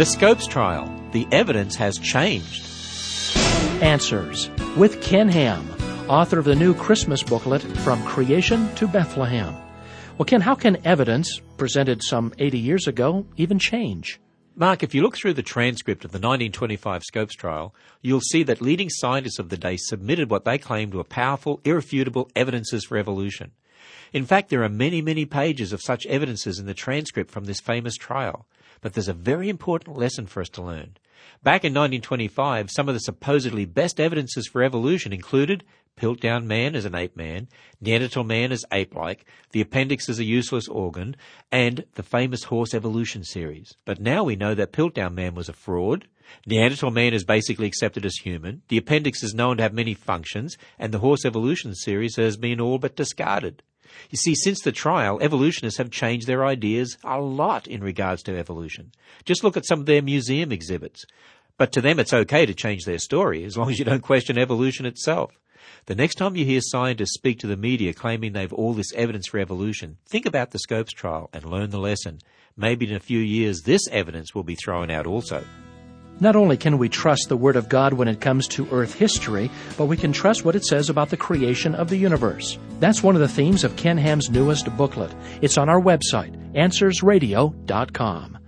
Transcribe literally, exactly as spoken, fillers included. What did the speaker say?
The Scopes Trial. The evidence has changed. Answers with Ken Ham, author of the new Christmas booklet, From Creation to Bethlehem. Well, Ken, how can evidence presented some eighty years ago even change? Mark, if you look through the transcript of the nineteen twenty-five Scopes Trial, you'll see that leading scientists of the day submitted what they claimed were powerful, irrefutable evidences for evolution. In fact, there are many, many pages of such evidences in the transcript from this famous trial. But there's a very important lesson for us to learn. Back in nineteen twenty-five, some of the supposedly best evidences for evolution included Piltdown man as an ape man, Neanderthal man as ape-like, the appendix as a useless organ, and the famous horse evolution series. But now we know that Piltdown man was a fraud, Neanderthal man is basically accepted as human, the appendix is known to have many functions, and the horse evolution series has been all but discarded. You see, since the trial, evolutionists have changed their ideas a lot in regards to evolution. Just look at some of their museum exhibits. But to them it's okay to change their story, as long as you don't question evolution itself. The next time you hear scientists speak to the media claiming they've all this evidence for evolution, think about the Scopes Trial and learn the lesson. Maybe in a few years this evidence will be thrown out also. Not only can we trust the Word of God when it comes to Earth history, but we can trust what it says about the creation of the universe. That's one of the themes of Ken Ham's newest booklet. It's on our website, answers radio dot com.